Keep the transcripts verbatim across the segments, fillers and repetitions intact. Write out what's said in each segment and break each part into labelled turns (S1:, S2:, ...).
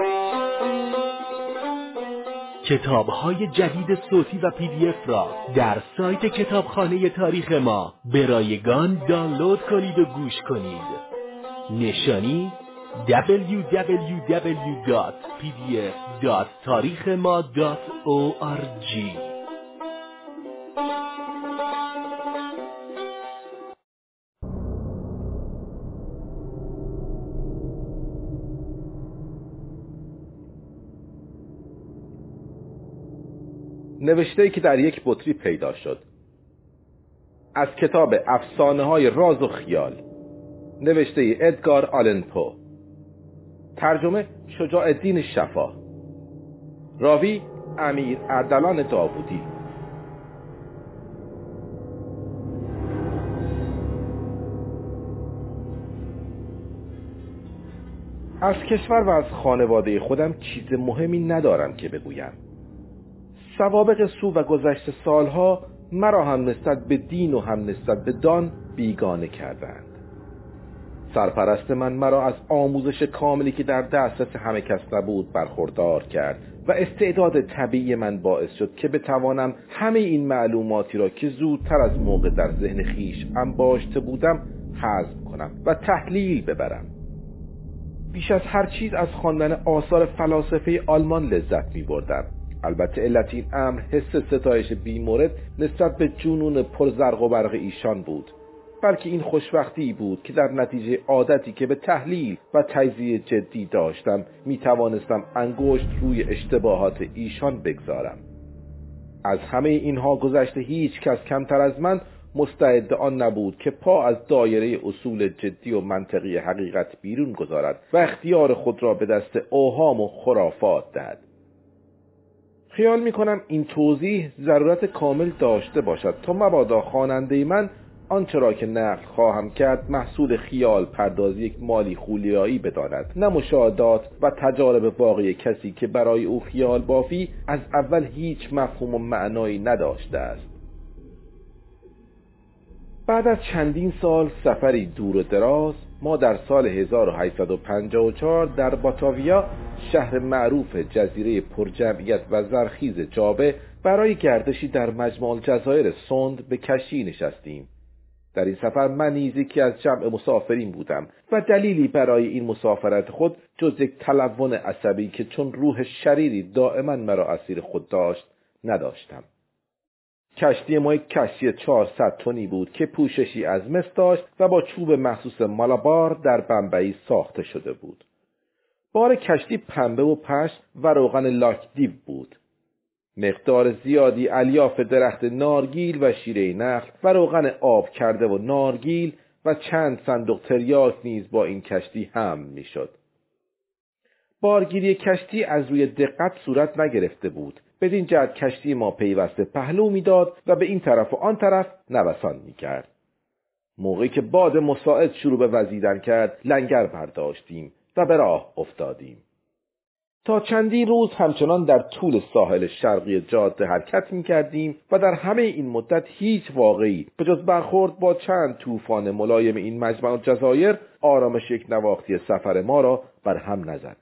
S1: کتاب‌های جدید صوتی و پی دی اف را در سایت کتابخانه تاریخ ما به رایگان دانلود کنید و گوش کنید. نشانی دبلیو دبلیو دبلیو دات پی دی اف دات تاریخ ما دات او آر جی.
S2: نوشته‌ای که در یک بطری پیدا شد. از کتاب افسانه‌های راز و خیال، نوشته ادگار آلن پو، ترجمه شجاع الدین شفا، راوی امیر اردلان داوودی. از کشور و از خانواده خودم چیز مهمی ندارم که بگویم. سوابق سو و گذشته سالها مرا هم نسبت به دین و هم نسبت به دان بیگانه کردند. سرپرست من مرا از آموزش کاملی که در دسترس همه کس نبود برخوردار کرد و استعداد طبیعی من باعث شد که بتوانم همه این معلوماتی را که زودتر از موقع در ذهن خیش انباشته بودم هضم کنم و تحلیل ببرم. بیش از هر چیز از خواندن آثار فلاسفه آلمان لذت می بردم. البته علت این امر حس ستایش بی‌مورد نسبت به جنون پرزرق و برق ایشان بود، بلکه این خوشبختی بود که در نتیجه عادتی که به تحلیل و تجزیه جدی داشتم می توانستم انگشت روی اشتباهات ایشان بگذارم. از همه اینها گذشته هیچ کس کمتر از من مستعد آن نبود که پا از دایره اصول جدی و منطقی حقیقت بیرون گذارد و اختیار خود را به دست اوهام و خرافات دهد. خیال می کنم این توضیح ضرورت کامل داشته باشد تا مبادا خواننده من آنچه را که نقل خواهم کرد محصول خیال پردازی یک مالی خولیایی بداند، نه مشاهدات و تجارب واقعی کسی که برای او خیال بافی از اول هیچ مفهوم و معنایی نداشته است. بعد از چندین سال سفری دور و دراز، ما در سال هزار و هشتصد و پنجاه و چهار در باتاویا، شهر معروف جزیره پرجمعیت و زرخیز جابه، برای گردشی در مجمع الجزایر سند به کشتی نشستیم. در این سفر من نیز یکی از جمع مسافرین بودم و دلیلی برای این مسافرت خود جز یک تلون عصبی که چون روح شریری دائما مرا اسیر خود داشت نداشتم. کشتی ما یک کشتی چهارصد تنی بود که پوششی از مس داشت و با چوب مخصوص مالابار در بمبئی ساخته شده بود. بار کشتی پنبه و پشم و روغن لاکدیو بود. مقدار زیادی الیاف درخت نارگیل و شیره نخل و روغن آب کرده و نارگیل و چند صندوق تریاک نیز با این کشتی حمل می‌شد. بارگیری کشتی از روی دقت صورت نگرفته بود. بدین جهت کشتی ما پیوسته پهلو می‌داد و به این طرف و آن طرف نوسان می‌کرد. موقعی که باد مساعد شروع به وزیدن کرد، لنگر برداشتیم و به راه افتادیم. تا چندین روز همچنان در طول ساحل شرقی جاده حرکت می‌کردیم و در همه این مدت هیچ واقعی به جز برخورد با چند طوفان ملایم این مجمع الجزایر آرامش یک نواختی سفر ما را بر هم نزد.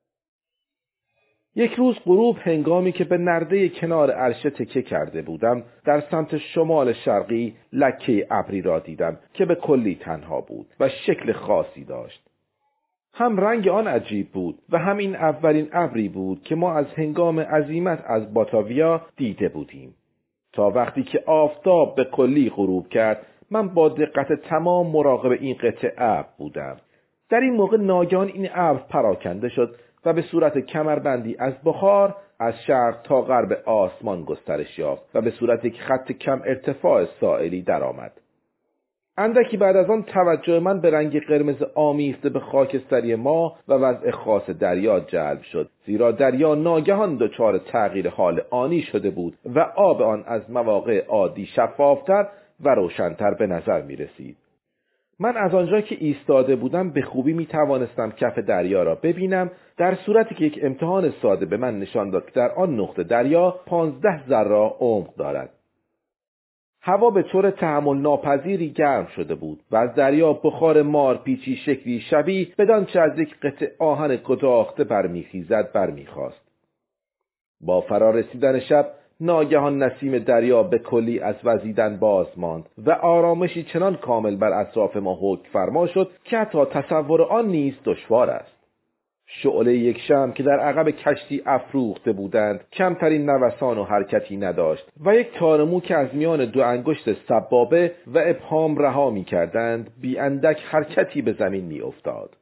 S2: یک روز غروب، هنگامی که به نرده کنار عرشه تکیه کرده بودم، در سمت شمال شرقی لکه ابری را دیدم که به کلی تنها بود و شکل خاصی داشت. هم رنگ آن عجیب بود و هم این اولین ابری بود که ما از هنگام عزیمت از باتاویا دیده بودیم. تا وقتی که آفتاب به کلی غروب کرد، من با دقت تمام مراقب این قطعه ابر بودم. در این موقع ناگهان این ابر پراکنده شد و به صورت کمربندی از بخار از شرق تا غرب آسمان گسترش یافت و به صورت یک خط کم ارتفاع سائلی درآمد. اندکی بعد از آن توجه من به رنگ قرمز آمیخته به خاکستری ما و وضع خاص دریا جلب شد، زیرا دریا ناگهان دچار تغییر حال آنی شده بود و آب آن از مواقع عادی شفافتر و روشنتر به نظر می رسید. من از آنجا که ایستاده بودم به خوبی می توانستم کف دریا را ببینم، در صورتی که یک امتحان ساده به من نشان داد که در آن نقطه دریا پانزده ذره عمق دارد. هوا به طور تحمل ناپذیری گرم شده بود و از دریا بخار مارپیچی شکلی شبیه بدان چه از یک قطع آهن کداخته برمیخیزد برمیخواست. با فرارسیدن شب ناگهان نسیم دریا به کلی از وزیدن باز ماند و آرامشی چنان کامل بر اطراف ما حکم فرما شد که حتی تصور آن نیز دشوار است. شعله یک شمع که در عقب کشتی افروخته بودند کمترین نوسان و حرکتی نداشت و یک تار مو که از میان دو انگشت سبابه و ابهام رها می کردند بی اندک حرکتی به زمین می افتاد.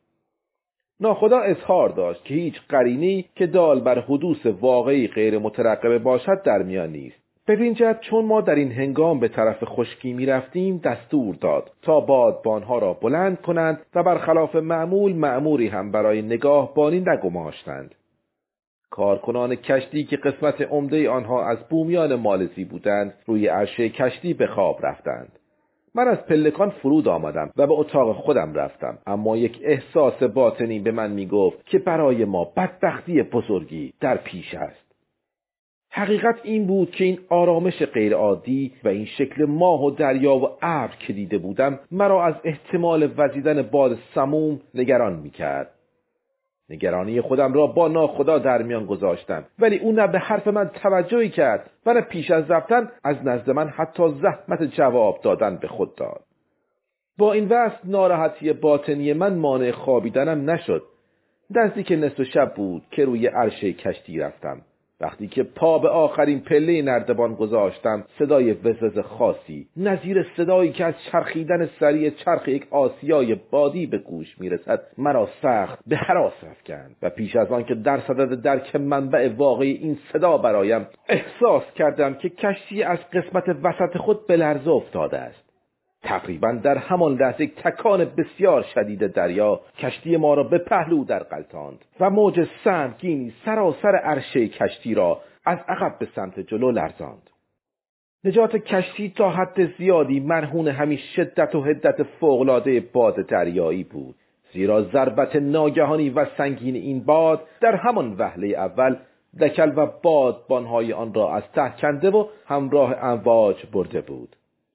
S2: ناخدا اظهار داشت که هیچ قرینه‌ای که دال بر حدوث واقعی غیر مترقبه باشد در میان نیست. بدین جهت چون ما در این هنگام به طرف خشکی می رفتیم دستور داد تا بادبانها را بلند کنند و برخلاف معمول مأموری هم برای نگاهبانی نگماشتند. کارکنان کشتی که قسمت عمده آنها از بومیان مالزی بودند روی عرشه کشتی به خواب رفتند. من از پلکان فرود آمدم و به اتاق خودم رفتم، اما یک احساس باطنی به من می گفت که برای ما بدبختی بزرگی در پیش است. حقیقت این بود که این آرامش غیرعادی و این شکل ماه و دریا و ابر که دیده بودم مرا از احتمال وزیدن باد سموم نگران می کرد. نگرانی خودم را با ناخدا در میان گذاشتم، ولی او نه به حرف من توجهی کرد و نه پیش از رفتن از نزد من حتی زحمت جواب دادن به خود داد. با این وضع ناراحتی باطنی من مانع خوابیدنم نشد. نزدیک نصف شب بود که روی عرشه کشتی رفتم. وقتی که پا به آخرین پله نردبان گذاشتم صدای وزوز خاصی نظیر صدایی که از چرخیدن سریع چرخ یک آسیای بادی به گوش میرسد مرا سخت به هراس افکند و پیش از آن که در صدد درک منبع واقعی این صدا برایم احساس کردم که کشتی از قسمت وسط خود به لرزه افتاده است. تقریبا در همان لحظه تکان بسیار شدید دریا کشتی ما را به پهلو در غلتاند و موج سنگینی سراسر عرشه کشتی را از عقب به سمت جلو لرزاند. نجات کشتی تا حد زیادی مرهون همین شدت و حدت فوق‌العاده باد دریایی بود، زیرا ضربت ناگهانی و سنگین این باد در همان وهله اول دکل و بادبانهای آن را از ته کنده و همراه امواج برده بود.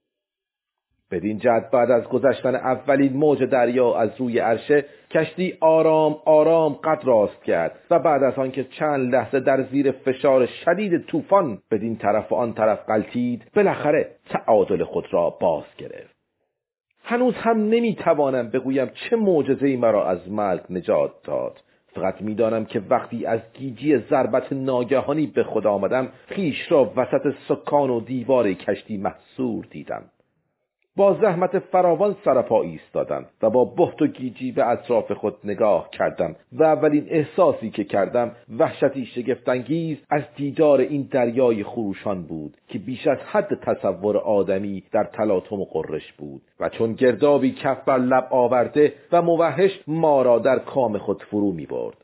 S2: بدین جهت بعد از گذشتن اولین موج دریا از روی عرشه کشتی آرام آرام قد راست کرد و بعد از آن که چند لحظه در زیر فشار شدید طوفان بدین طرف و آن طرف غلتید بالاخره تعادل خود را باز گرفت. هنوز هم نمیتوانم بگویم چه معجزه‌ای مرا از مرگ نجات داد. فقط میدانم که وقتی از گیجی ضربت ناگهانی به خود آمدم خیش را وسط سکان و دیوار کشتی محصور دیدم. با زحمت فراوان سرپا ایستادم و با بهت و گیجی به اطراف خود نگاه کردم و اولین احساسی که کردم وحشتی شگفت‌انگیز از دیدار این دریای خروشان بود که بیش از حد تصور آدمی در تلاطم و غرش بود و چون گردابی کف بر لب آورده و موحش ما را در کام خود فرو می برد.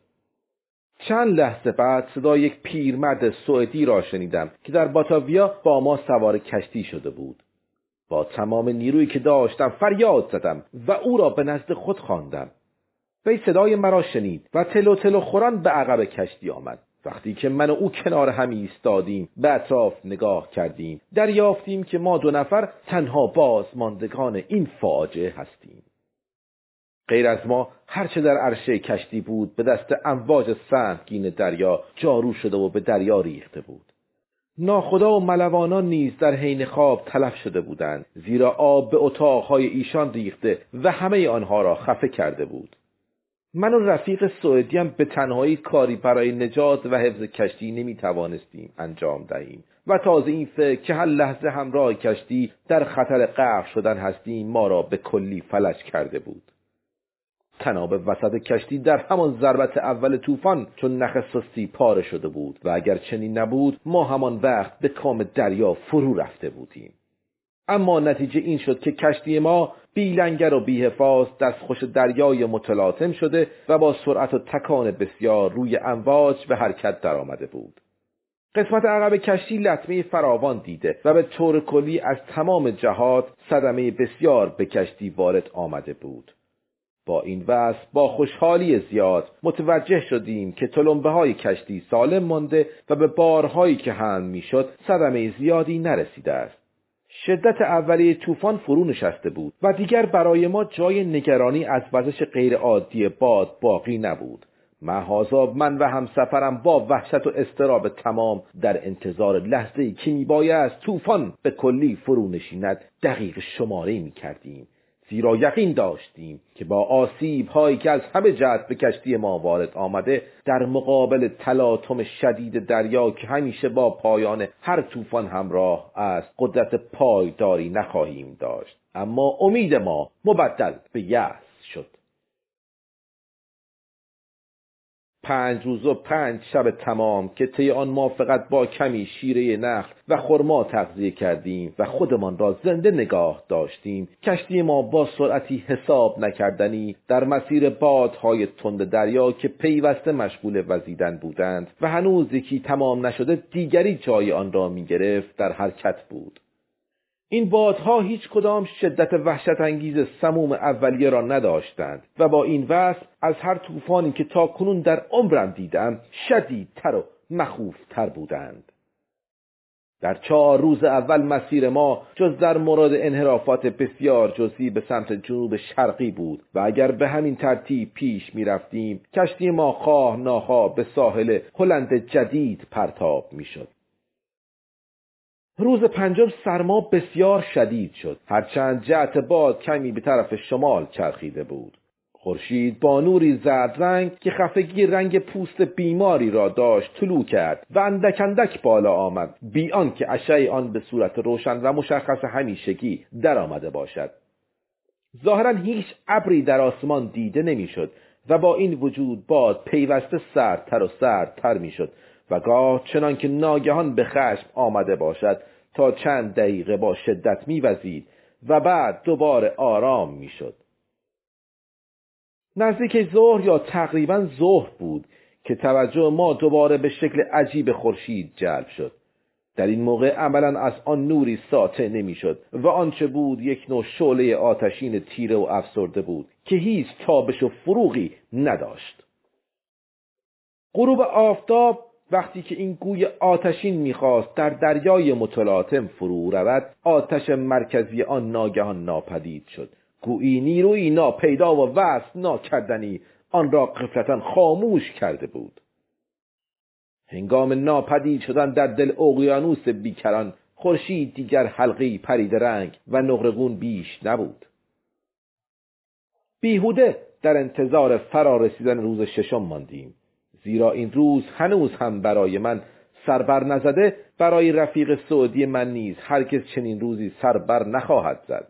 S2: چند لحظه بعد صدای یک پیرمرد سوئدی را شنیدم که در باتاویا با ما سوار کشتی شده بود. با تمام نیرویی که داشتم فریاد زدم و او را به نزد خود خواندم. وی صدای مرا شنید و تلو تلو خوران به عقب کشتی آمد. وقتی که من و او کنار هم ایستادیم به اطراف نگاه کردیم دریافتیم که ما دو نفر تنها بازماندگان این فاجعه هستیم. غیر از ما هرچه در عرشه کشتی بود به دست امواج سنگین دریا جارو شده و به دریا ریخته بود. ناخدا و ملوانان نیز در حین خواب تلف شده بودند، زیرا آب به اتاقهای ایشان ریخته و همه آنها را خفه کرده بود. من و رفیق سوئدیم به تنهایی کاری برای نجات و حفظ کشتی نمی توانستیم انجام دهیم و تازه این فکر که هر لحظه همراه کشتی در خطر غرق شدن هستیم ما را به کلی فلج کرده بود. تناب وسط کشتی در همان ضربت اول طوفان چون نخ سستی پاره شده بود و اگر چنین نبود ما همان وقت به کام دریا فرو رفته بودیم. اما نتیجه این شد که کشتی ما بی لنگر و بی حفاظ دستخوش دریای متلاطم شده و با سرعت و تکان بسیار روی امواج به حرکت در آمده بود. قسمت عقب کشتی لطمه فراوان دیده و به طور کلی از تمام جهات صدمه بسیار به کشتی وارد آمده بود. با این وضع با خوشحالی زیاد متوجه شدیم که تلمبه های کشتی سالم مانده و به بارهایی که حمل می شد صدمه زیادی نرسیده است. شدت اولیه طوفان فرو نشسته بود و دیگر برای ما جای نگرانی از وزش غیر عادی باد باقی نبود. محضاب من و همسفرم با وحشت و اضطراب تمام در انتظار لحظه‌ای که میبایست طوفان به کلی فرو نشیند دقیق شماره می‌کردیم، زیرا یقین داشتیم که با آسیب هایی که از همه جهت به کشتی ما وارد آمده در مقابل تلاطم شدید دریا که همیشه با پایان هر طوفان همراه است قدرت پایداری نخواهیم داشت. اما امید ما مبدل به یأس شد. پنج روز و پنج شب تمام که طی آن ما فقط با کمی شیره نخل و خرما تغذیه کردیم و خودمان را زنده نگاه داشتیم، کشتی ما با سرعتی حساب نکردنی در مسیر بادهای تند دریا که پیوسته مشغول وزیدن بودند و هنوز یکی تمام نشده دیگری جای آن را می گرفت در حرکت بود. این بادها هیچ کدام شدت وحشت انگیز سموم اولیه را نداشتند و با این وصف از هر طوفانی که تا کنون در عمرم دیدم شدیدتر و مخوفتر بودند. در چهار روز اول مسیر ما جز در مورد انحرافات بسیار جزئی به سمت جنوب شرقی بود و اگر به همین ترتیب پیش می رفتیم کشتی ما خواه ناخواه به ساحل هلند جدید پرتاب می شد. روز پنجم سرما بسیار شدید شد، هرچند جهت باد کمی به طرف شمال چرخیده بود. خورشید با نوری زرد رنگ که خفگی رنگ پوست بیماری را داشت طلوع کرد و اندک اندک بالا آمد، بی آنکه اشعه آن به صورت روشن و مشخص همیشگی در آمده باشد. ظاهرا هیچ ابری در آسمان دیده نمیشد و با این وجود باد پیوسته سردتر و سردتر میشد و گاه چنان که ناگهان به خشم آمده باشد تا چند دقیقه با شدت میوزید و بعد دوباره آرام میشد. نزدیک ظهر یا تقریبا ظهر بود که توجه ما دوباره به شکل عجیب خورشید جلب شد. در این موقع عملاً از آن نوری ساطع نمیشد و آنچه بود یک نوع شعله آتشین تیره و افسرده بود که هیچ تابش و فروغی نداشت. غروب آفتاب وقتی که این گوی آتشین میخواست در دریای متلاطم فرو رود، آتش مرکزی آن ناگهان ناپدید شد. گویی نیروی ناپیدا و وصف ناکردنی آن را غفلتاً خاموش کرده بود. هنگام ناپدید شدن در دل اقیانوس بیکران، خورشید دیگر حلقه‌ای پرید رنگ و نقره‌گون بیش نبود. بیهوده در انتظار فرا رسیدن روز ششم ماندیم، زیرا این روز هنوز هم برای من سربر نزده، برای رفیق سعودی من نیز هرگز چنین روزی سربر نخواهد زد.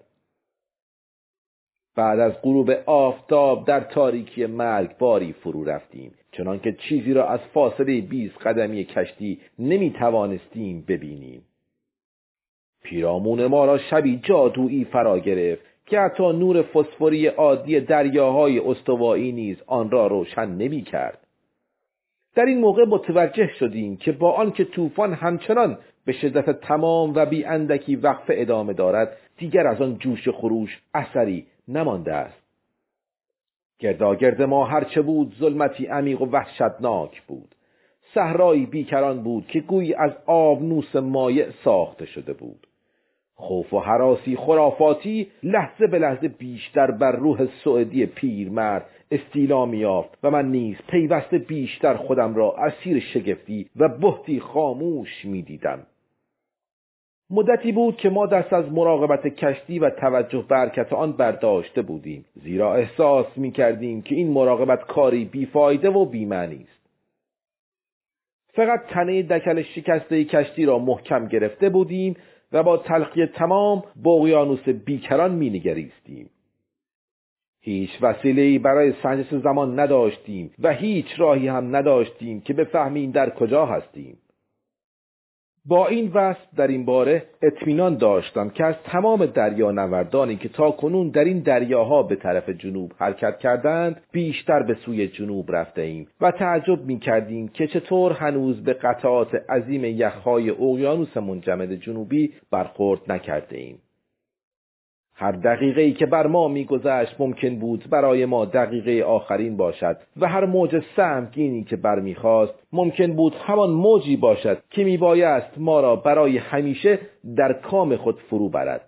S2: بعد از غروب آفتاب در تاریکی مرگباری فرو رفتیم، چنانکه چیزی را از فاصله بیست قدمی کشتی نمی توانستیم ببینیم. پیرامون ما را شبی جادویی فرا گرفت که حتی نور فسفوری عادی دریاهای استوایی نیز آن را روشن نمی کرد. در این موقع متوجه شدیم که با آنکه طوفان همچنان به شدت تمام و بی اندکی وقفه ادامه دارد، دیگر از آن جوش و خروش اثری نمانده است. گرداگرد ما هرچه بود ظلمتی عمیق و وحشتناک بود. صحرایی بیکران بود که گویی از آبنوس مایع ساخته شده بود. خوف و هراسی خرافاتی لحظه به لحظه بیشتر بر روح سعودی پیرمرد استیلا می‌یافت و من نیز پیوسته بیشتر خودم را اسیر شگفتی و بهتی خاموش می‌دیدم. مدتی بود که ما دست از مراقبت کشتی و توجه به حرکت آن برداشته بودیم، زیرا احساس می‌کردیم که این مراقبت کاری بیفایده و بی‌معنی است. فقط تنه دکل شکسته کشتی را محکم گرفته بودیم و با تلقی تمام به اقیانوس بیکران می‌نگریستیم. هیچ وسیله‌ای برای سنجش زمان نداشتیم و هیچ راهی هم نداشتیم که بفهمیم در کجا هستیم. با این وصف در این باره اطمینان داشتم که از تمام دریانوردانی که تا کنون در این دریاها به طرف جنوب حرکت کردند بیشتر به سوی جنوب رفته ایم و تعجب می کردیم که چطور هنوز به قطعات عظیم یخهای اقیانوس منجمد جنوبی برخورد نکرده ایم. هر دقیقه‌ای که بر ما می‌گذشت ممکن بود برای ما دقیقه آخرین باشد و هر موج سهمگینی که برمی‌خاست ممکن بود همان موجی باشد که میبایست ما را برای همیشه در کام خود فرو برد.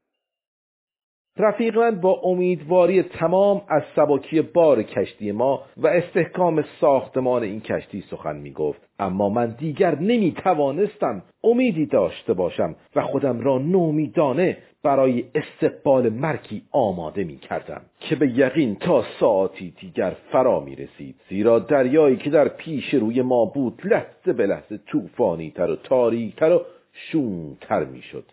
S2: رفیق من با امیدواری تمام از سبکی بار کشتی ما و استحکام ساختمان این کشتی سخن می گفت، اما من دیگر نمی توانستم امیدی داشته باشم و خودم را نومیدانه برای استقبال مرگی آماده می کردم که به یقین تا ساعتی دیگر فرا می رسید، زیرا دریایی که در پیش روی ما بود لحظه به لحظه طوفانی تر و تاریک تر و شوم تر می شد.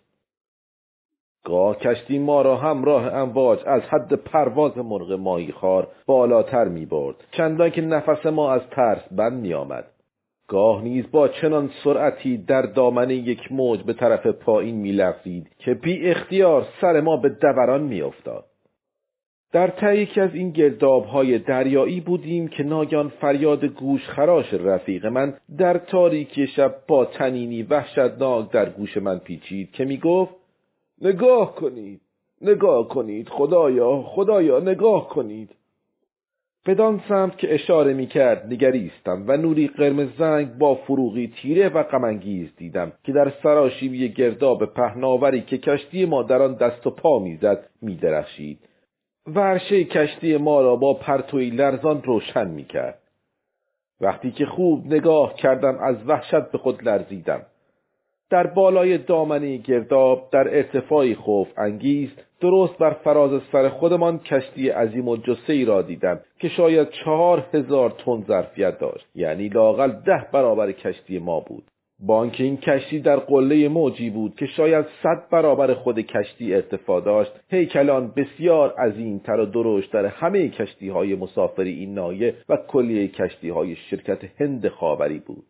S2: گاه کشتی ما را همراه امواج از حد پرواز مرغ ماهی خوار بالاتر می برد، چندان که نفس ما از ترس بند می آمد. گاه نیز با چنان سرعتی در دامنه یک موج به طرف پایین می لغزید که بی اختیار سر ما به دوران می افتاد. در ته یکی از این گرداب‌های دریایی بودیم که ناگهان فریاد گوش خراش رفیق من در تاریکی شب با طنینی وحشتناک در گوش من پیچید که می گفت: نگاه کنید، نگاه کنید، خدایا، خدایا نگاه کنید. بدان سمت که اشاره می کرد نگریستم و نوری قرمز رنگ با فروغی تیره و غم‌انگیز دیدم که در سراشیبی گرداب پهناوری که کشتی ما در آن دست و پا می زد می درخشید و عرشه کشتی ما را با پرتوی لرزان روشن می کرد. وقتی که خوب نگاه کردم از وحشت به خود لرزیدم. در بالای دامنه گرداب در ارتفاعی خوف انگیز درست بر فراز سر خودمان کشتی عظیم الجثه‌ای را دیدم که شاید چهار هزار تن ظرفیت داشت، یعنی لااقل ده برابر کشتی ما بود. با آنکه این کشتی در قله موجی بود که شاید صد برابر خود کشتی ارتفاع داشت، هیکلان بسیار عظیم‌تر و درشت‌تر همه کشتی‌های مسافری این ناحیه و کلیه کشتی‌های شرکت هند خاوری بود.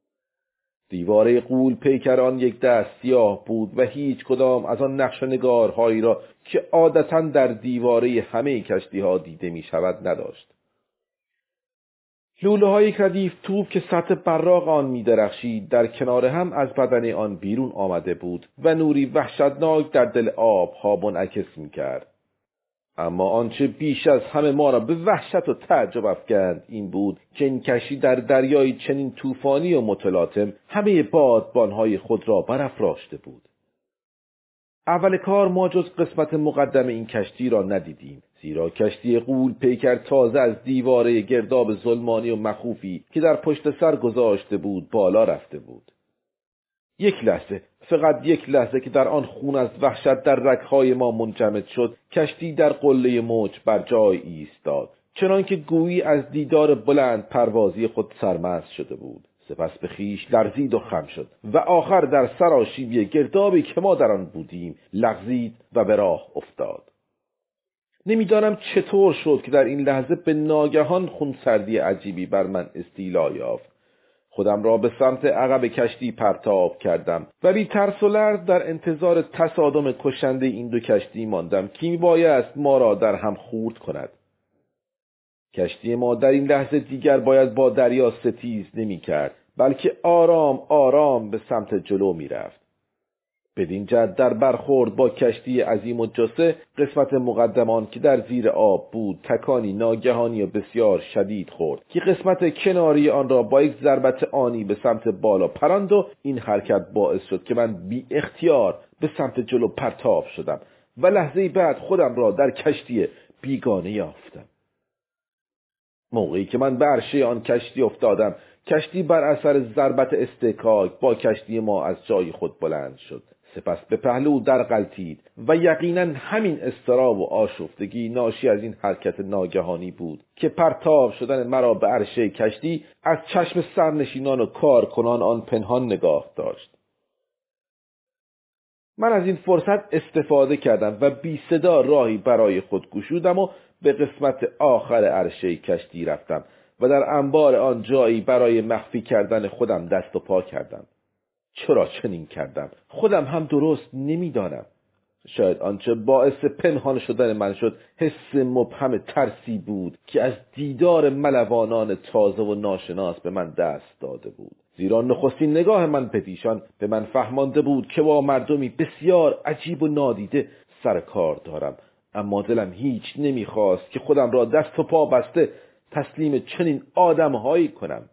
S2: دیواره غول پیکران یک دست سیاه بود و هیچ کدام از آن نقش و نگارهایی را که عادتاً در دیواره همه کشتی‌ها دیده می شود نداشت. لوله های ردیف توپ که سطح براق آن می درخشید در کنار هم از بدن آن بیرون آمده بود و نوری وحشتناک در دل آبها منعکس می کرد. اما آنچه بیش از همه ما را به وحشت و تعجب افکند این بود که این کشتی در دریای چنین طوفانی و متلاطم همه بادبانهای خود را برافراشته بود. اول کار ما جز قسمت مقدم این کشتی را ندیدیم، زیرا کشتی غول پیکر تازه از دیواره گرداب ظلمانی و مخوفی که در پشت سر گذاشته بود بالا رفته بود. یک لحظه، فقط یک لحظه که در آن خون از وحشت در رگ‌های ما منجمد شد، کشتی در قله موج بر جای ایستاد، چنان که گویی از دیدار بلند پروازی خود سرمست شده بود. سپس به خیش لرزید و خم شد و آخر در سراشیبی گردابی که ما در آن بودیم لغزید و به راه افتاد. نمیدانم چطور شد که در این لحظه به ناگهان خونسردی عجیبی بر من استیلا یافت. خودم را به سمت عقب کشتی پرتاب کردم و بی ترس و لرز در انتظار تصادم کشنده این دو کشتی ماندم که میبایست ما را در هم خورد کند. کشتی ما در این لحظه دیگر باید با دریا ستیز نمی کرد، بلکه آرام آرام به سمت جلو می رفت. بدین جهت در برخورد با کشتی عظیم الجثه قسمت مقدمان که در زیر آب بود تکانی ناگهانی و بسیار شدید خورد که قسمت کناری آن را با یک ضربت آنی به سمت بالا پراند و این حرکت باعث شد که من بی اختیار به سمت جلو پرتاب شدم و لحظه بعد خودم را در کشتی بیگانه یافتم. موقعی که من به عرشه آن کشتی افتادم، کشتی بر اثر ضربت استکاک با کشتی ما از جای خود بلند شد، سپس به پهلو در غلتید و یقینا همین اضطراب و آشفتگی ناشی از این حرکت ناگهانی بود که پرتاب شدن مرا به عرشه کشتی از چشم سرنشینان و کارکنان آن پنهان نگاه داشت. من از این فرصت استفاده کردم و بی صدا راهی برای خود گشودم و به قسمت آخر عرشه کشتی رفتم و در انبار آن جایی برای مخفی کردن خودم دست و پا کردم. چرا چنین کردم؟ خودم هم درست نمیدانم. شاید آنچه باعث پنهان شدن من شد حس مبهم ترسی بود که از دیدار ملوانان تازه و ناشناس به من دست داده بود، زیرا نخستین نگاه من به دیشان به من فهمانده بود که با مردمی بسیار عجیب و نادیده سر کار دارم، اما دلم هیچ نمیخواست که خودم را دست و پا بسته تسلیم چنین آدمهایی کنم.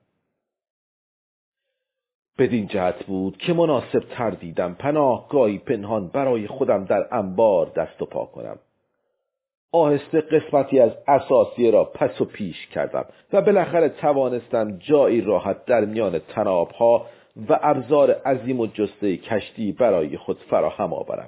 S2: بدین جهت بود که مناسب تر دیدم پناهگاهی پنهان برای خودم در انبار دست و پا کنم. آهسته قسمتی از اساسیه را پس و پیش کردم و بالاخره توانستم جایی راحت در میان طنابها و ابزار عظیم و جسته کشتی برای خود فراهم آورم.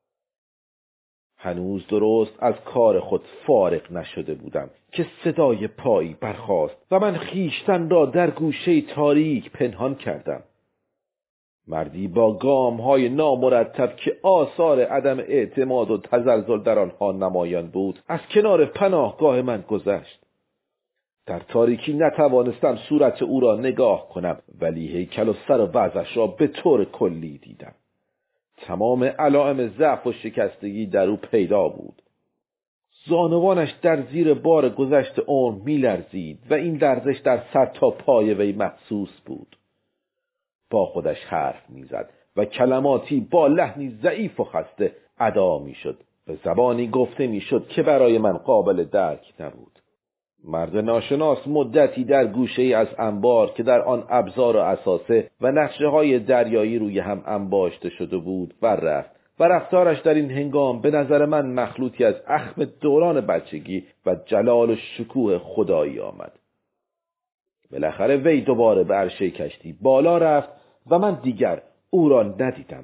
S2: هنوز درست از کار خود فارغ نشده بودم که صدای پایی برخاست و من خیشتن را در گوشه تاریک پنهان کردم. مردی با گام‌های نامرتب که آثار عدم اعتماد و تزلزل در آنها نمایان بود از کنار پناهگاه من گذشت. در تاریکی نتوانستم صورت او را نگاه کنم، ولی هیکل و سر و وضعش را به طور کلی دیدم. تمام علائم ضعف و شکستگی در او پیدا بود. زانوانش در زیر بار گذشت عمر می‌لرزید و این لرزش در سر تا پای وی محسوس بود. با خودش حرف می‌زد و کلماتی با لحنی ضعیف و خسته ادا می‌شد. به زبانی گفته می‌شد که برای من قابل درک نبود. مرد ناشناس مدتی در گوشه‌ای از انبار که در آن ابزار و اساسه و نقشه‌های دریایی روی هم انباشته شده بود بررفت و رفتارش در این هنگام به نظر من مخلوطی از اخم دوران بچگی و جلال و شکوه خدایی آمد. بالاخره وی دوباره به عرشه کشتی بالا رفت و من دیگر او را ندیدم.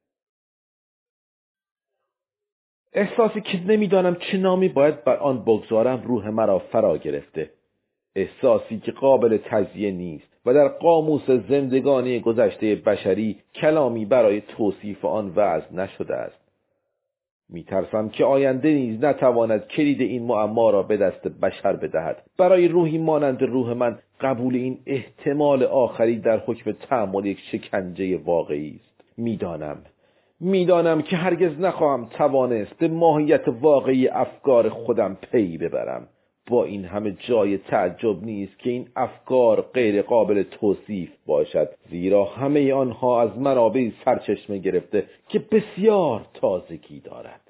S2: احساسی که نمیدانم چه نامی باید بر آن بگذارم روح مرا فرا گرفته. احساسی که قابل تجزیه نیست و در قاموس زندگانی گذشته بشری کلامی برای توصیف آن وضع نشده است. میترسم که آینده نیز نتواند کلید این معما را به دست بشر بدهد. برای روحی مانند روح من قبول این احتمال آخری در حکم تحمل یک شکنجه واقعی است. میدانم میدانم که هرگز نخواهم توانست به ماهیت واقعی افکار خودم پی ببرم. با این همه جای تعجب نیست که این افکار غیر قابل توصیف باشد، زیرا همه آنها از منابعی سرچشمه گرفته که بسیار تازگی دارد.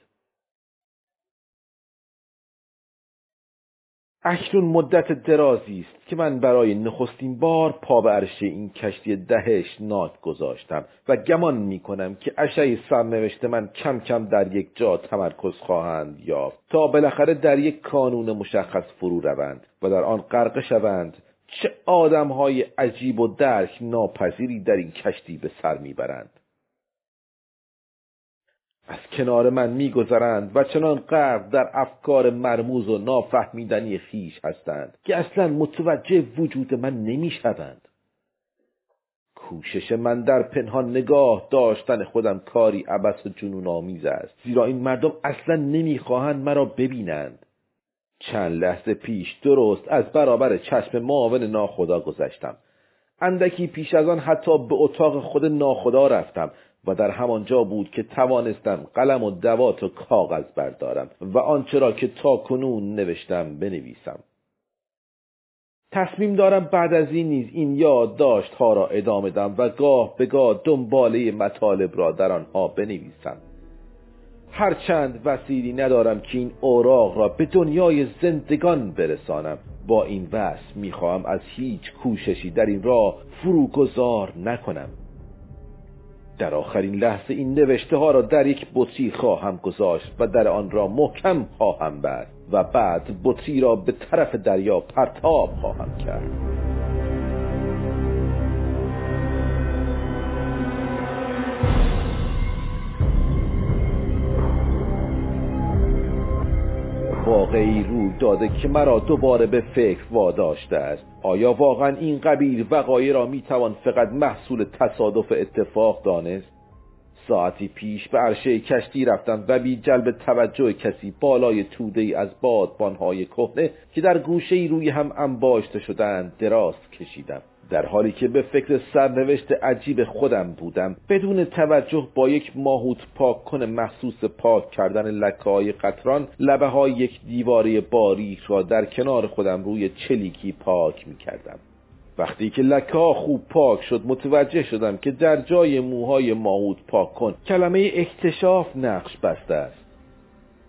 S2: اکنون مدت درازی است که من برای نخستین بار پا به عرشه این کشتی دهشتناک گذاشتم و گمان می کنم که اشعه سرنوشت من کم کم در یک جا تمرکز خواهند یافت تا بالاخره در یک کانون مشخص فرو روند و در آن غرق شوند. چه آدمهای عجیب و درک ناپذیری در این کشتی به سر میبرند. از کنار من میگذرند و چنان غرق در افکار مرموز و نافهمیدنی خیش هستند که اصلا متوجه وجود من نمیشوند. کوشش من در پنهان نگاه داشتن خودم کاری عبث و جنون آمیز است، زیرا این مردم اصلا نمیخواهند مرا ببینند. چند لحظه پیش درست از برابر چشم معاون ناخدا گذشتم. اندکی پیش از آن حتی به اتاق خود ناخدا رفتم و در همانجا بود که توانستم قلم و دوات و کاغذ بردارم و آنچه را که تا کنون نوشتم بنویسم. تصمیم دارم بعد از این نیز این یادداشت ها را ادامه دهم و گاه به گاه دنباله مطالب را در آنها بنویسم. هرچند وسیلی ندارم که این اوراق را به دنیای زندگان برسانم، با این وصف میخواهم از هیچ کوششی در این راه فروگذار نکنم. در آخرین لحظه این نوشته ها را در یک بطری خواهم گذاشت و در آن را محکم خواهم بست و بعد بطری را به طرف دریا پرتاب خواهم کرد. واقعی روی داده که مرا دوباره به فکر واداشته است. آیا واقعا این قبیل وقایع را میتوان فقط محصول تصادف اتفاق دانست؟ ساعتی پیش به عرشه کشتی رفتم و بی جلب توجه کسی بالای توده‌ای از بادبان‌های کهنه که در گوشه‌ای روی هم انباشته شدند دراز کشیدم. در حالی که به فکر سرنوشت عجیب خودم بودم، بدون توجه با یک ماهوت پاک کن مخصوص پاک کردن لکه‌های قطران لبه‌های یک دیواره باریک را در کنار خودم روی چلیکی پاک می‌کردم. وقتی که لکه‌ها خوب پاک شد متوجه شدم که در جای موهای ماهوت پاک کن کلمه اکتشاف نقش بسته است.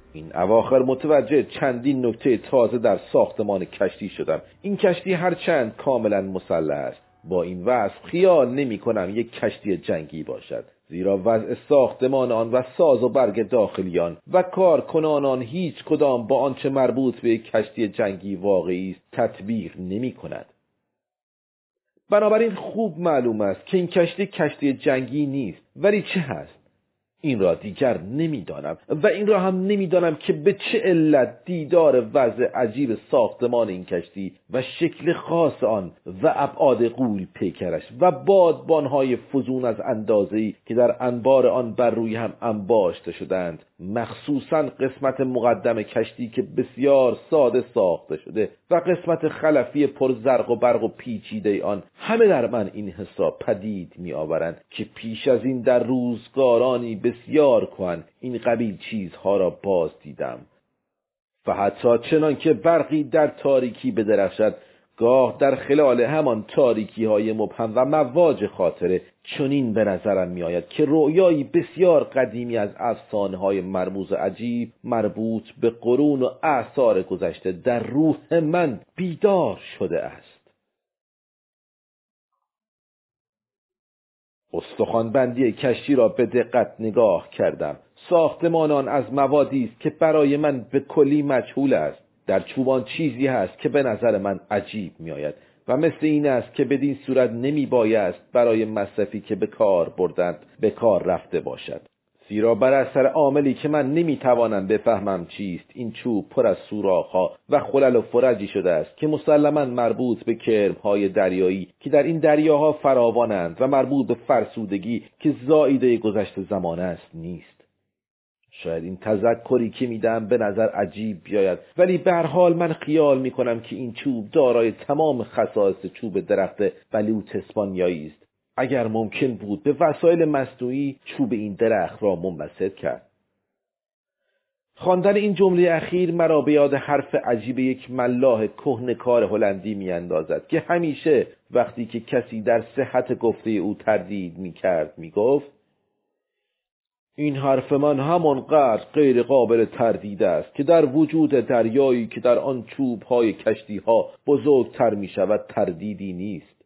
S2: این اواخر متوجه چندین نکته تازه در ساختمان کشتی شدم. این کشتی هرچند کاملا مسلح است، با این وصف خیال نمی کنم یک کشتی جنگی باشد، زیرا وضع ساختمان آن و ساز و برگ داخلیان و کارکنان آن هیچ کدام با آنچه مربوط به یک کشتی جنگی واقعی است تطبیق نمی کند. بنابراین خوب معلوم است که این کشتی کشتی جنگی نیست. ولی چه هست؟ این را دیگر نمیدانم و این را هم نمیدانم که به چه علت دیدار وضع عجیب ساختمان این کشتی و شکل خاص آن و ابعاد غول پیکرش و بادبانهای فزون از اندازه‌ای که در انبار آن بر روی هم انباشته شدند، مخصوصاً قسمت مقدم کشتی که بسیار ساده ساخته شده و قسمت خلفی پر زرق و برق و پیچیده آن، همه در من این حساب پدید می آورند که پیش از این در روزگارانی بسیار کهن این قبیل چیزها را باز دیدم و حتی چنان که برقی در تاریکی بدرخشد، گاه در خلال همان تاریکی های مبهم و مواج خاطره چنین به نظرم می آید که رؤیایی بسیار قدیمی از افسانه های مرموز عجیب مربوط به قرون و اعصار گذشته در روح من بیدار شده است. استخوان‌بندی کشتی را به دقت نگاه کردم. ساختمان آن از موادی است که برای من به کلی مجهول است. در چوبان چیزی هست که به نظر من عجیب می آید و مثل این است که بدین صورت نمی بایست برای مصرفی که به کار بردند به کار رفته باشد، زیرا بر اثر عاملی که من نمی توانم بفهمم چیست، این چوب پر از سوراخ‌ها و خلل و فرجی شده است که مسلماً مربوط به کرم‌های دریایی که در این دریاها فراوانند و مربوط به فرسودگی که زائیده گذشته زمان است نیست. شاید این تذکری که میدم به نظر عجیب بیاید، ولی به هر حال من خیال میکنم که این چوب دارای تمام خصائص چوب درخت بلوط اسپانیایی است. اگر ممکن بود به وسایل مصنوعی چوب این درخت را منبسط کرد. خواندن این جمله اخیر مرا به یاد حرف عجیب یک ملاح کهنه‌کار هلندی میاندازد که همیشه وقتی که کسی در صحت گفته او تردید میکرد میگفت: این حرف من همانقدر غیر قابل تردید است که در وجود دریایی که در آن چوب‌های کشتی‌ها بزرگتر می‌شود تردیدی نیست.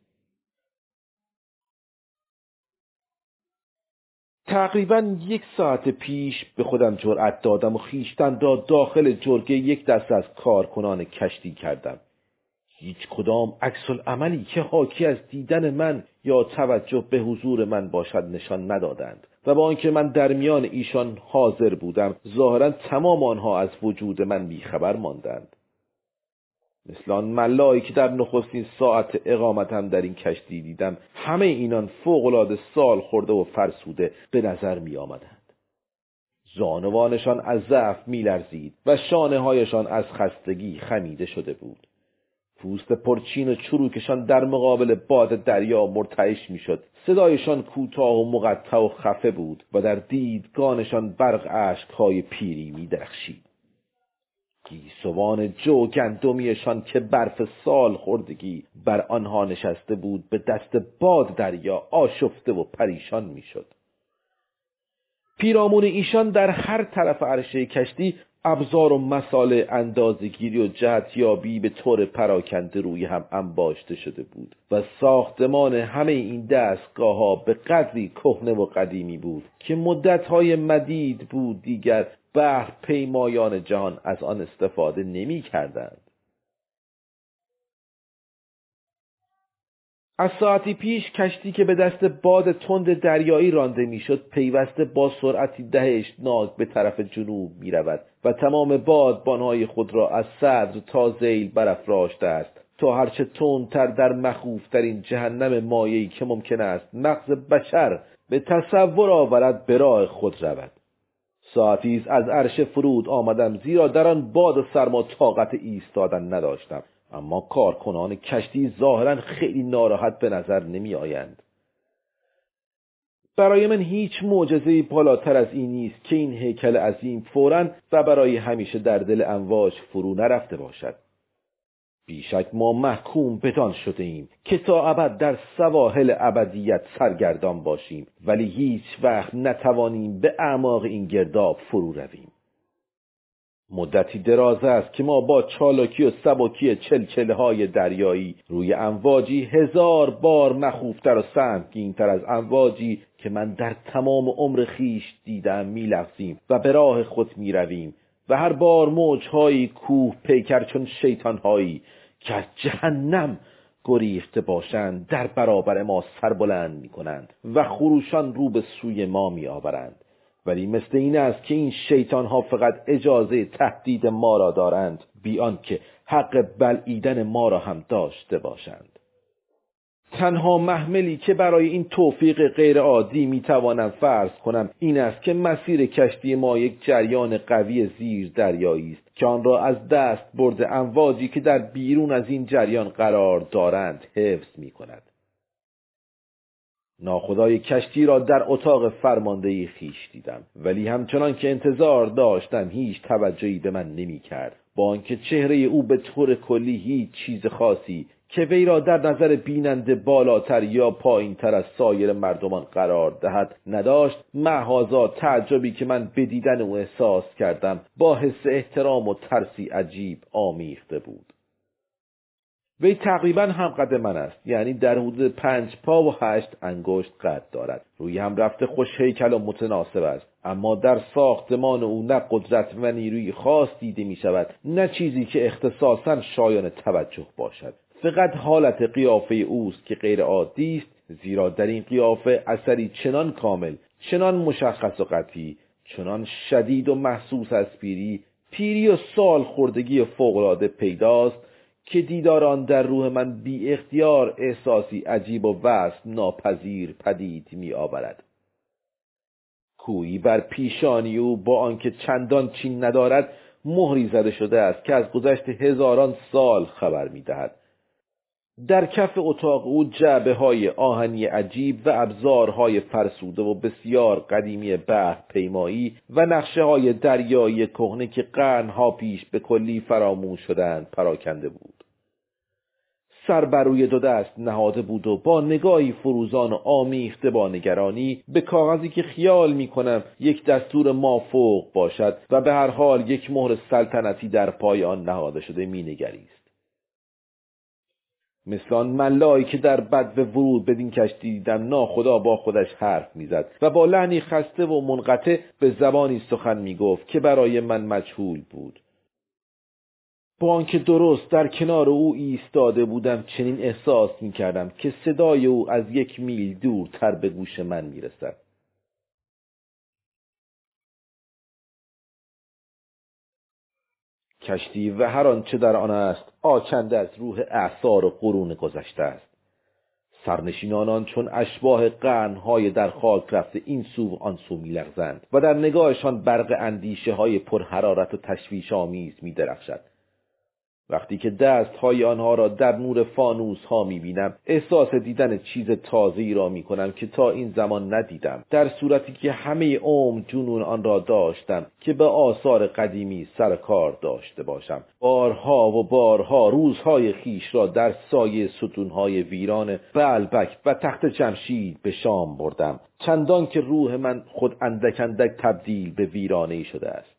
S2: تقریباً یک ساعت پیش به خودم جرأت دادم و خیشتن را داخل جرگه یک دست از کارکنان کشتی کردم. هیچ کدام عکس‌العملی که حاکی از دیدن من یا توجه به حضور من باشد نشان ندادند و با آنکه من در میان ایشان حاضر بودم، ظاهراً تمام آنها از وجود من بیخبر ماندند. مثل آن ملایی که در نخستین ساعت اقامتم در این کشتی دیدم، همه اینان فوق‌العاده سال خورده و فرسوده به نظر می آمدند. زانوانشان از ضعف می لرزید و شانه هایشان از خستگی خمیده شده بود. پوست پرچین و چروکشان در مقابل باد دریا مرتعش می شد. صدایشان کوتاه و مقطع و خفه بود و در دیدگانشان برق اشک‌های پیری می درخشید. گیسوان جو گندمیشان که برف سال خوردگی بر آنها نشسته بود به دست باد دریا آشفته و پریشان می شد. پیرامون ایشان در هر طرف عرشه کشتی ابزار و مساله اندازه‌گیری و جهتیابی به طور پراکنده روی هم انباشته شده بود و ساختمان همه این دستگاه‌ها به قدری کهنه و قدیمی بود که مدت‌های مدید بود دیگر بحر پیمایان جهان از آن استفاده نمی‌کردند. از ساعتی پیش کشتی که به دست باد تند دریایی رانده میشد پیوسته با سرعتی دهشتناک به طرف جنوب می رود و تمام بادبانهای خود را از صدر تا ذیل برافراشته است تا هرچه تندتر در مخوفترین جهنم مایعی که ممکن است مغز بشر به تصور آورد به راه خود رود. ساعتی از عرشه فرود آمدم، زیرا در آن باد سرما طاقت ایستادن نداشتم، اما کارکنان کشتی ظاهراً خیلی ناراحت به نظر نمی آیند. برای من هیچ معجزه‌ای بالاتر از این نیست که این هیکل عظیم فوراً و برای همیشه در دل امواج فرو نرفته باشد. بیشک ما محکوم بدان شده ایم که تا ابد در سواحل ابدیت سرگردان باشیم، ولی هیچ وقت نتوانیم به اعماق این گرداب فرو رویم. مدتی دراز است که ما با چالاکی و سبکی چلچله های دریایی روی امواجی هزار بار مخوفتر و سهمگین‌تر از امواجی که من در تمام عمر خیش دیدم می‌لغزیم و به راه خود می‌رویم و هر بار موج‌های کوه پیکر چون شیطان‌هایی که از جهنم گریخته باشند در برابر ما سربلند می‌کنند و خروشان رو به سوی ما می‌آورند. ولی مثل این است که این شیطان ها فقط اجازه تهدید ما را دارند بی آنکه حق بلعیدن ما را هم داشته باشند. تنها محملی که برای این توفیق غیر عادی می توانم فرض کنم این است که مسیر کشتی ما یک جریان قوی زیر دریایی است که آن را از دست برده امواجی که در بیرون از این جریان قرار دارند حفظ می کند. ناخدای کشتی را در اتاق فرماندهی خیش دیدم، ولی همچنان که انتظار داشتم هیچ توجهی به من نمی کرد. با آنکه چهره او به طور کلی هیچ چیز خاصی که وی را در نظر بیننده بالاتر یا پایینتر از سایر مردمان قرار دهد نداشت، محض تعجبی که من به دیدن او احساس کردم با حس احترام و ترسی عجیب آمیخته بود. وی تقریباً هم قد من است، یعنی در حدود پنج پا و هشت انگشت قد دارد. روی هم رفته خوش هیکل و متناسب است، اما در ساختمان او نه قدرت و نیروی خاص دیده می شود، نه چیزی که اختصاصاً شایان توجه باشد. فقط حالت قیافه اوست که غیر عادی است، زیرا در این قیافه اثری چنان کامل، چنان مشخص و قطعی، چنان شدید و محسوس از پیری، پیری و سال خوردگی فوق‌العاده پیداست که دیداران در روح من بی اختیار احساسی عجیب و وصف ناپذیر پدید می آورد. کویی بر پیشانی او با آنکه چندان چین ندارد مهری زده شده است که از گذشت هزاران سال خبر می دهد. در کف اتاق او جعبه های آهنی عجیب و ابزارهای فرسوده و بسیار قدیمی بحر پیمایی و نقشه های دریایی کهنه که قرنها پیش به کلی فراموش شدند پراکنده بود. سر بر روی دو دست نهاده بود و با نگاهی فروزان و آمیخته با نگرانی به کاغذی که خیال می کنم یک دستور مافوق باشد و به هر حال یک مهر سلطنتی در پای آن نهاده شده می نگریست. مثل آن ملایی که در بدو ورود بدین کشتی دیدم ناخدا با خودش حرف میزد و با لحنی خسته و منقطع به زبانی سخن میگفت که برای من مجهول بود. با آنکه درست در کنار او ایستاده بودم چنین احساس میکردم که صدای او از یک میل دورتر به گوش من میرسد. کشتی و هر آنچه در آن است آکنده از روح اعصار و قرون گذشته است. سرنشینان آن چون اشباح قرنهای در خاک رفته این سو و آن سو می‌لغزند و در نگاهشان برق اندیشه های پرحرارت و تشویش آمیز می‌درخشد. وقتی که دستهای آنها را در نور فانوس ها می‌بینم احساس دیدن چیز تازه‌ای را می‌کنم که تا این زمان ندیدم، در صورتی که همه عمر جنون آن را داشتم که به آثار قدیمی سر کار داشته باشم. بارها و بارها روزهای خیش را در سایه ستونهای ویران بلبک و تخت جمشید به شام بردم، چندان که روح من خود اندک اندک تبدیل به ویرانه‌ای شده است.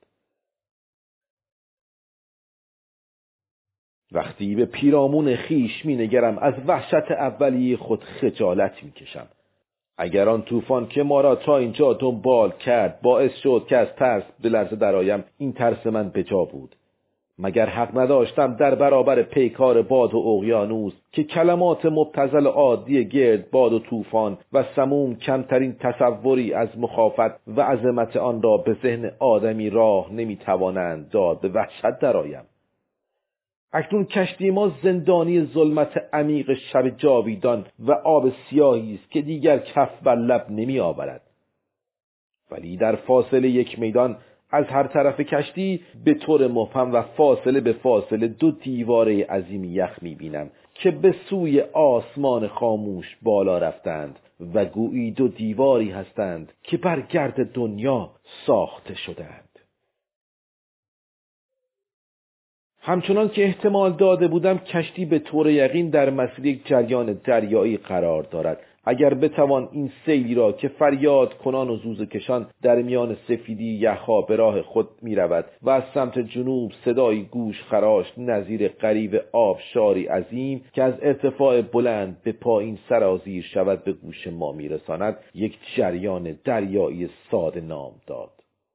S2: وقتی به پیرامون خیش می نگرم از وحشت اولی خود خجالت می کشم. اگر آن طوفان که ما را تا اینجا دنبال کرد باعث شد که از ترس به لرزه درآیم، این ترس من به جا بود. مگر حق نداشتم در برابر پیکار باد و اقیانوس که کلمات مبتذل عادی گرد باد و طوفان و سموم کمترین تصوری از مخافت و عظمت آن را به ذهن آدمی راه نمی توانند داد به وحشت درآیم؟ اکنون کشتی ما زندانی ظلمت عمیق شب جاویدان و آب سیاهی است که دیگر کف بر لب نمی آورد. ولی در فاصله یک میدان از هر طرف کشتی به طور مبهم و فاصله به فاصله دو دیواره عظیم یخ می بینم که به سوی آسمان خاموش بالا رفتند و گویی دو دیواری هستند که بر گرد دنیا ساخته شدند. همچنان که احتمال داده بودم کشتی به طور یقین در مسیر یک جریان دریایی قرار دارد. اگر بتوان این سیلی را که فریاد کنان و زوزه کشان در میان سفیدی یخها به راه خود می رود و از سمت جنوب صدای گوش خراش نظیر قریب آبشاری عظیم که از ارتفاع بلند به پایین سرازیر شود به گوش ما می رساند، یک جریان دریایی ساده نام داد.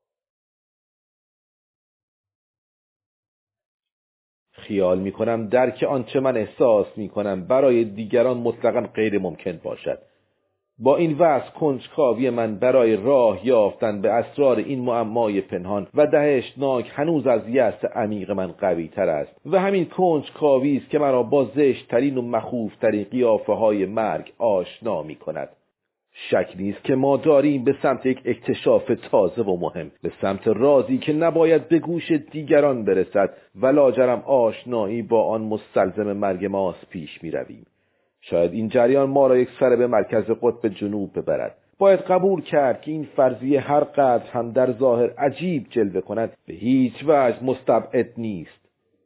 S2: خیال می کنم درک آنچه من احساس می کنم برای دیگران مطلقاً غیر ممکن باشد. با این وضع کنجکاوی من برای راه یافتن به اسرار این معمای پنهان و دهشتناک هنوز از یأس عمیق من قوی تر است و همین کنجکاوی است که مرا با زشت‌ترین و مخوفترین قیافه‌های مرگ آشنا می کند. شک نیست که ما داریم به سمت یک اکتشاف تازه و مهم، به سمت رازی که نباید به گوش دیگران برسد و لاجرم آشنایی با آن مستلزم مرگ ماست پیش می رویم. شاید این جریان ما را یک سر به مرکز قطب جنوب ببرد. باید قبول کرد که این فرضیه هر قدر هم در ظاهر عجیب جلوه کند به هیچ وجه مستبعد نیست.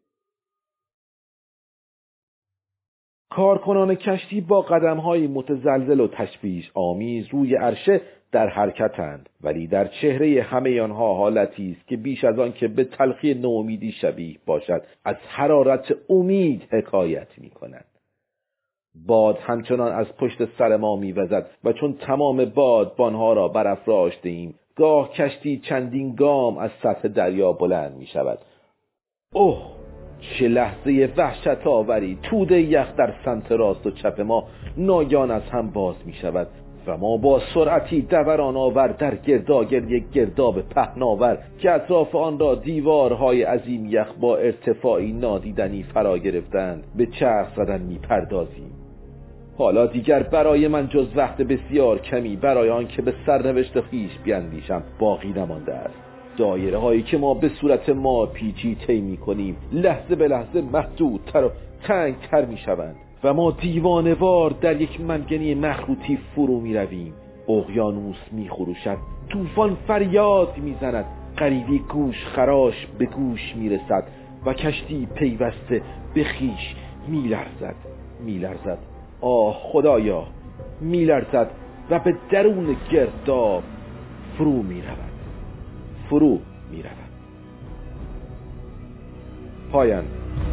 S2: کارکنان کشتی با قدم‌های متزلزل و تشویش آمیز روی عرشه در حرکتند، ولی در چهره همه آنها حالتی است که بیش از آن که به تلخی نومیدی شبیه باشد از حرارت امید حکایت می‌کند. باد همچنان از پشت سر ما می‌وزد و چون تمام بادبان‌ها را برافراشته ایم گاه کشتی چندین گام از سطح دریا بلند می‌شود. اوه، چه لحظه وحشت آوری! توده یخ در سمت راست و چپ ما ناگهان از هم باز می شود و ما با سرعتی دوران آور در گرداگرد یک گرداب پهناور که اطراف آن را دیوارهای عظیم یخ با ارتفاعی نادیدنی فرا گرفتند به چرخ زدن می پردازیم. حالا دیگر برای من جز وقت بسیار کمی برای آن که به سرنوشت خویش بیندیشم باقی نمانده است. دایره هایی که ما به صورت ما پیچی طی می کنیم لحظه به لحظه محدودتر و تنگتر می شوند و ما دیوانه‌وار در یک منگنی مخروطی فرو می رویم. اقیانوس می خروشد، طوفان فریاد می زند، غریبی گوش خراش به گوش می رسد و کشتی پیوسته به خویش می لرزد می لرزد آه خدایا، می لرزد و به درون گرداب فرو می رود فرو می رود. پایان.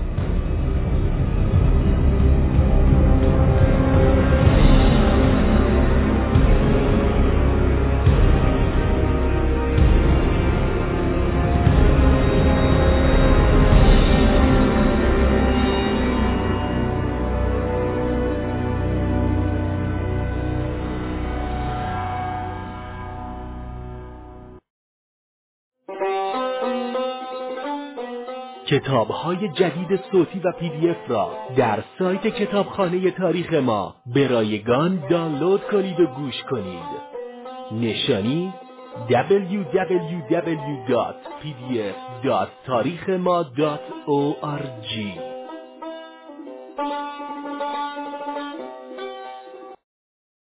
S1: کتاب‌های جدید صوتی و پی دی اف را در سایت کتابخانه تاریخ ما به رایگان دانلود کنید و گوش کنید. نشانی دبلیو دبلیو دبلیو دات پی دی اف دات تاریخ ما دات او آر جی